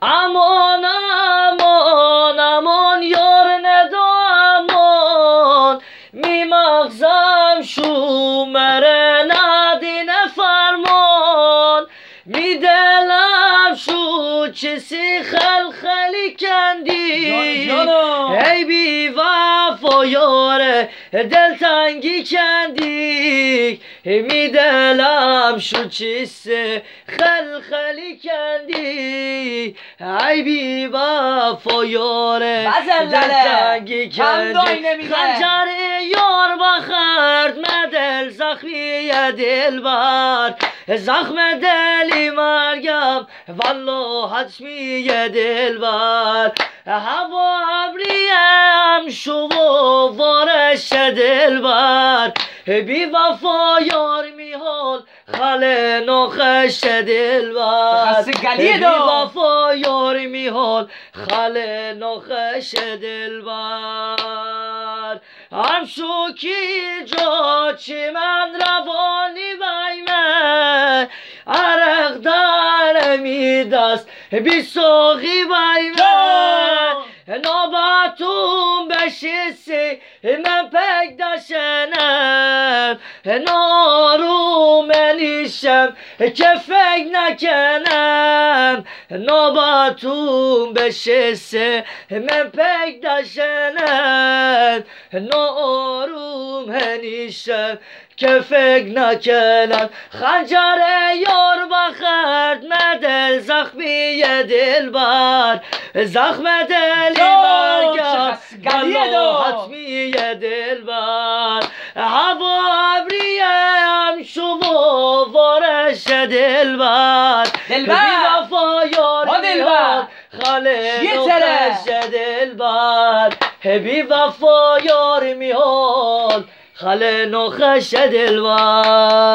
امان امان امان یار ندا امان میمغزم شومره ندینه فرمان میدلم شو چسی خلخلی کندی ای بی وفا یاره دلتنگی کندی میدلم شو چسی خلخلی کندی ای بی وفا یاره دلتنگی کندی خنجر یار بخرد مدل زخمی دلبر زخم دلی مرگم والله حتمی دلبر هوا ابریم شو و وارش دلبر بی وفا یار میحال خل نخش دلبر بی وفا یار میحال خل نخش دلبر هم شو کی جا چی من روانی بیمه عرق در میدست بی ساقی بیمه نابتون بشیسی من پک داشنم نارو منیشم که فکر نکنم نابتون بشیسی من پک داشنم نارو منیشم که فکر نکنم خنجر یار بخرد مدل زخمی دلبر زخم دلی مرگم والله حتمی دلبر هوا ابریم شو و وارش دلبر بی وفا یار میاد خاله نخش دلبر بی وفا یار میاد خاله نخش دلبر